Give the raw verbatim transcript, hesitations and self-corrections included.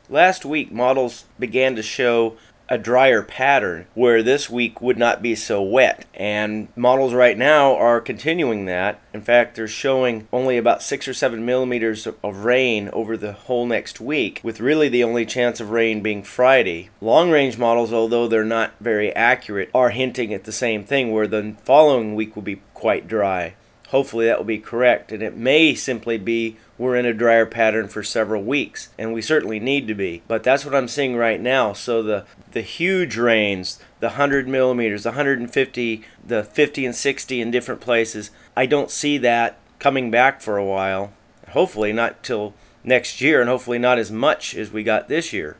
Last week, models began to show a drier pattern where this week would not be so wet, and models right now are continuing that. In fact, they're showing only about six or seven millimeters of rain over the whole next week, with really the only chance of rain being Friday. Long range models, although they're not very accurate, are hinting at the same thing, where the following week will be quite dry. Hopefully that will be correct, and it may simply be we're in a drier pattern for several weeks, and we certainly need to be. But that's what I'm seeing right now. So the the huge rains, the one hundred millimeters, the one hundred fifty, the fifty and sixty in different places, I don't see that coming back for a while. Hopefully not till next year, and hopefully not as much as we got this year.